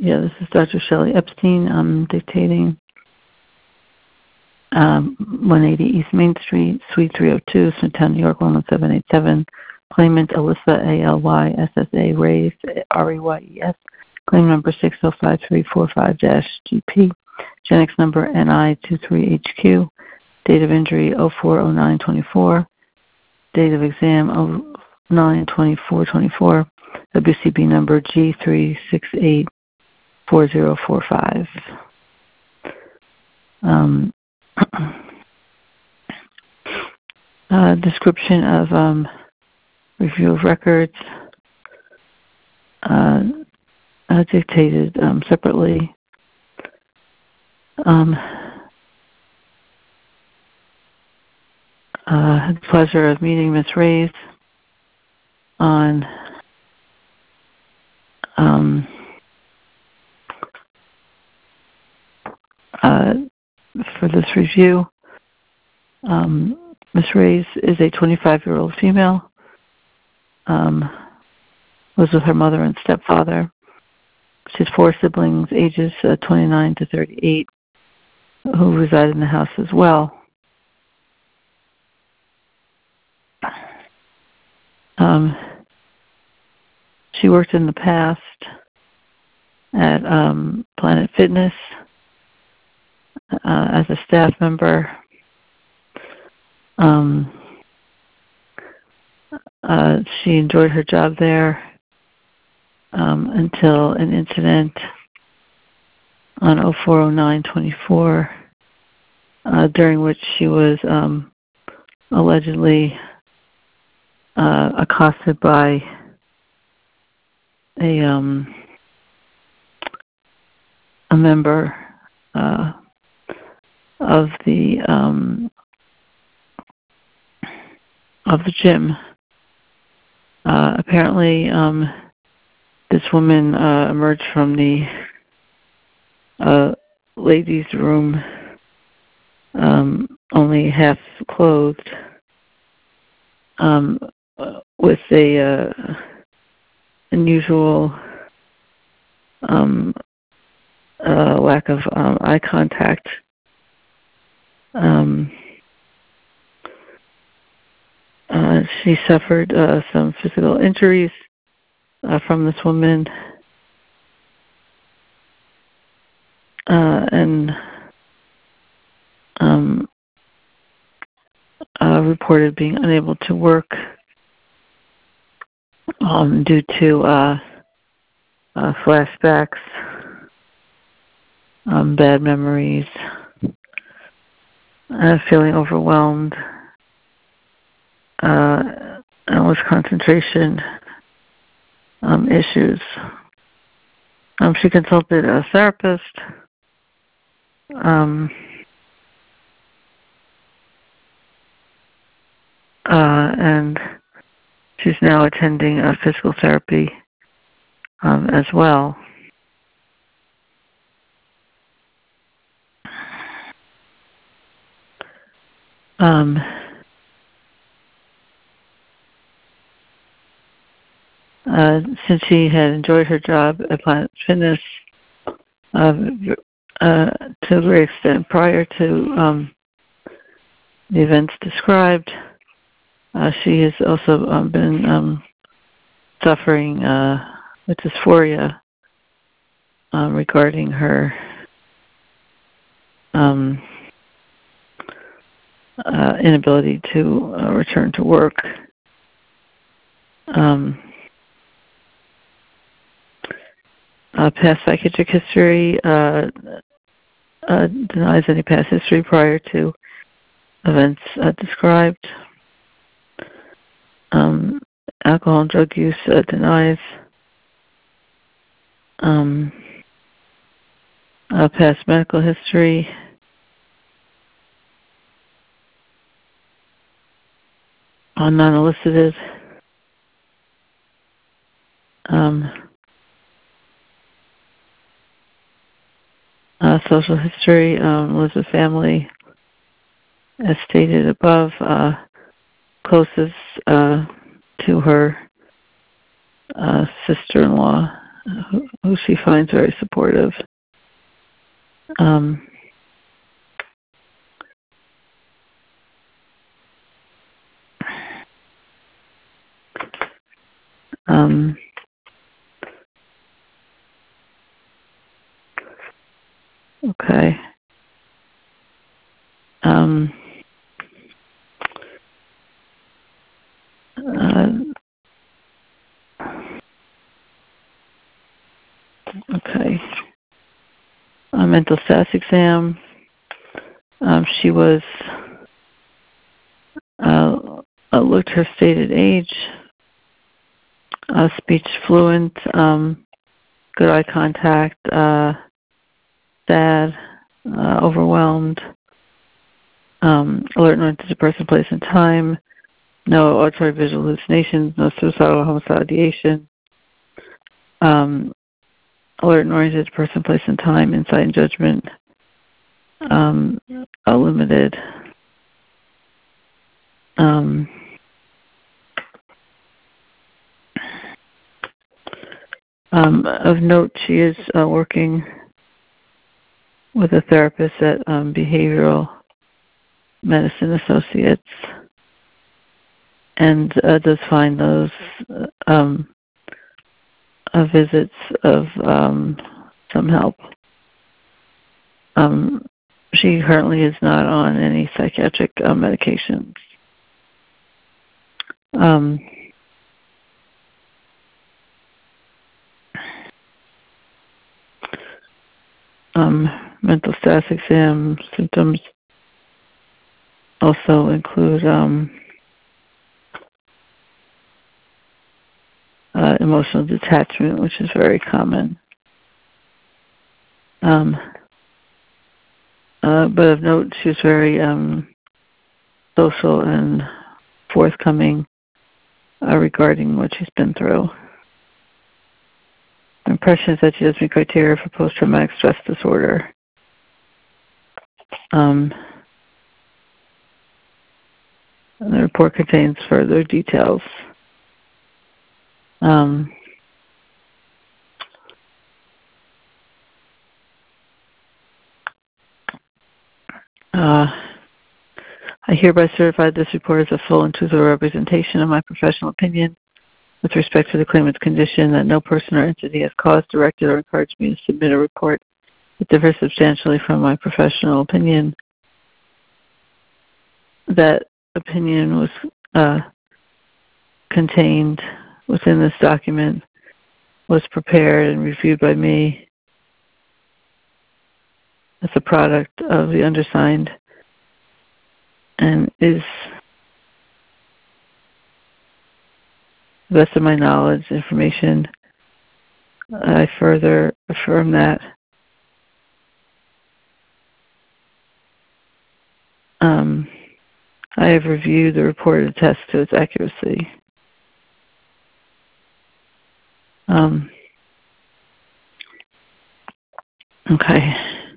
This is Dr. Shelley Epstein. I'm dictating 180 East Main Street, Suite 302, Smithtown, New York, 11787. Claimant Alyssa, ALYSSA, Reyes, REYES. Claim number 605345-GP. Genix number NI23HQ. Date of injury 040924. Date of exam 092424. WCB number G3684045. Description of review of records dictated separately. Had the pleasure of meeting Ms. Reyes on for this review. Ms. Reyes is a 25-year-old female. Was with her mother and stepfather. She has 4 siblings, ages 29 to 38, who reside in the house as well. She worked in the past at Planet Fitness as a staff member. She enjoyed her job there until an incident on 040924, during which she was allegedly accosted by a member of the gym. Apparently, this woman emerged from the ladies' room only half clothed, with a unusual lack of eye contact. She suffered some physical injuries from this woman, and reported being unable to work due to flashbacks, bad memories, feeling overwhelmed, and with concentration issues. She consulted a therapist, and she's now attending physical therapy as well. Since she had enjoyed her job at Planet Fitness to a great extent prior to the events described, she has also been suffering with dysphoria regarding her inability to return to work. Past psychiatric history denies any past history prior to events described. Alcohol and drug use denies. Past medical history. Non-elicited. Social history was a family, as stated above, closest to her sister-in-law who she finds very supportive. Okay. Okay. A mental status exam. She was looked her stated age, speech fluent, good eye contact, sad, overwhelmed, alert and oriented to person, place, and time, no auditory visual hallucinations, no suicidal or homicidal ideation, alert and oriented to person, place, and time, insight and judgment, limited. Of note, she is working with a therapist at Behavioral Medicine Associates, and does find those visits of some help. She currently is not on any psychiatric medications. Mental status exam symptoms also include emotional detachment, which is very common. But of note, she was very social and forthcoming regarding what she's been through. Impression is that she does meet criteria for post-traumatic stress disorder. The report contains further details. I hereby certify this report is a full and truthful representation of my professional opinion with respect to the claimant's condition, that no person or entity has caused, directed, or encouraged me to submit a report that differs substantially from my professional opinion. That opinion was contained within this document, was prepared and reviewed by me as a product of the undersigned, and is, to the best of my knowledge, information. I further affirm that I have reviewed the report and attest to its accuracy. Okay.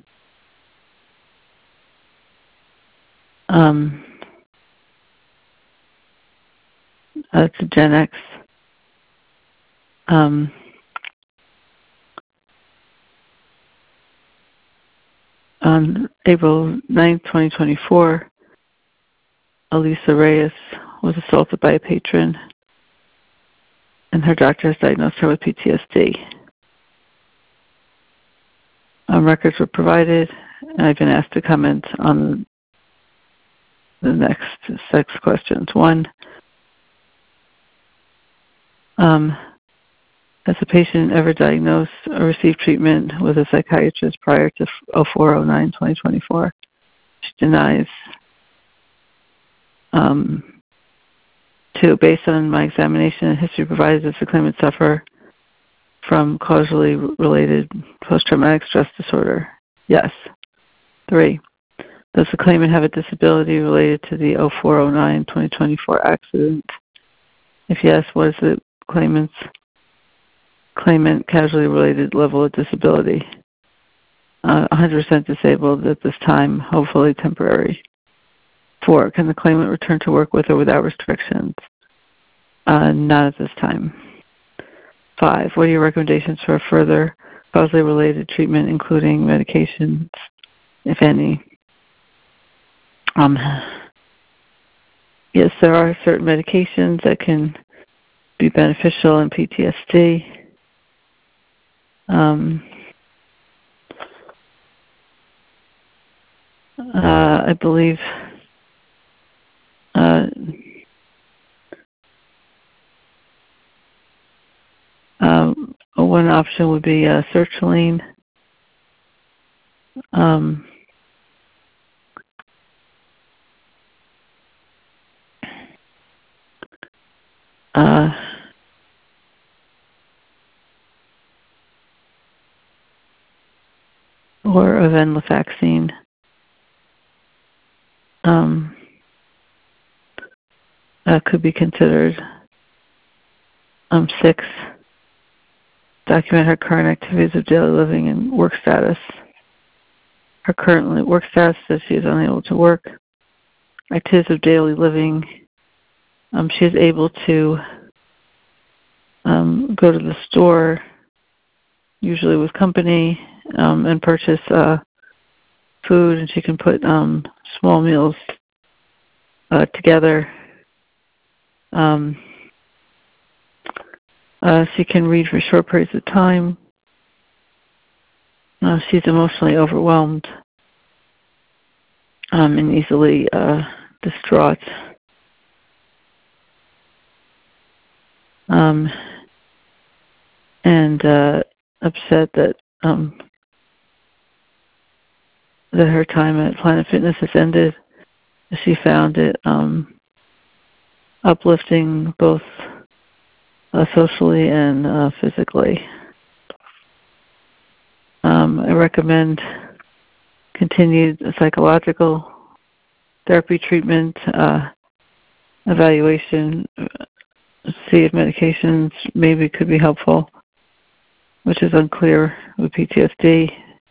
It's a Gen X. On April 9th, 2024, Elisa Reyes was assaulted by a patron, and her doctor has diagnosed her with PTSD. Records were provided, and I've been asked to comment on the next 6 questions. 1, has the patient ever diagnosed or received treatment with a psychiatrist prior to 04/09/2024? She denies. 2, based on my examination and history provided, does the claimant suffer from causally related post-traumatic stress disorder? Yes. 3, does the claimant have a disability related to the 04/09/2024 accident? If yes, what is the claimant causally related level of disability? 100% disabled at this time, hopefully temporary. 4, can the claimant return to work with or without restrictions? Not at this time. 5. What are your recommendations for further causally related treatment, including medications, if any? Yes, there are certain medications that can be beneficial in PTSD. I believe one option would be sertraline. Or venlafaxine. Could be considered. 6. Document her current activities of daily living and work status. Her current work status says she is unable to work. Activities of daily living. She is able to go to the store, usually with company, and purchase food, and she can put small meals together. She can read for short periods of time. She's emotionally overwhelmed and easily distraught. And upset that her time at Planet Fitness has ended. She found it uplifting both socially and physically. I recommend continued psychological therapy treatment, evaluation, see if medications maybe could be helpful, which is unclear with PTSD.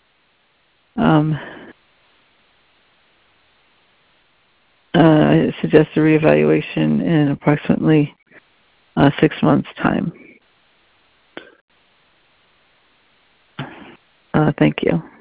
I suggest a reevaluation in approximately 6 months' time. Thank you.